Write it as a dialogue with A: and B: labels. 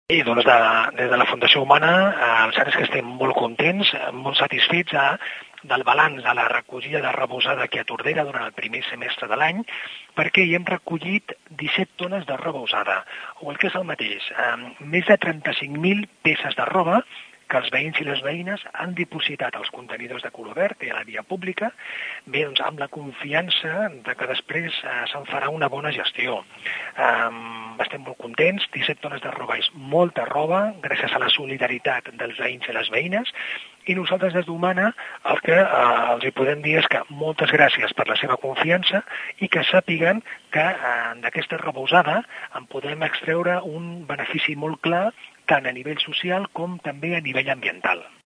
A: I doncs des de la Fundació Humana, el cert és que estem molt contents, molt satisfets del balanç de la recollida de rebosada aquí a Tordera durant el primer semestre de l'any, perquè hi hem recollit 17 tones de roba usada, o el que és el mateix, més de 35.000 peces de roba que els veïns i les veïnes han dipositat als contenidors de color verd i a la via pública, bé, doncs, amb la confiança de que després se'n farà una bona gestió. Estem molt contents, 17 tones de roba és molta roba, gràcies a la solidaritat dels veïns i les veïnes, i nosaltres des d'Humana el que els hi podem dir és que moltes gràcies per la seva confiança i que sàpiguen que d'aquesta roba usada en podem extreure un benefici molt clar tant a nivell social com també a nivell ambiental.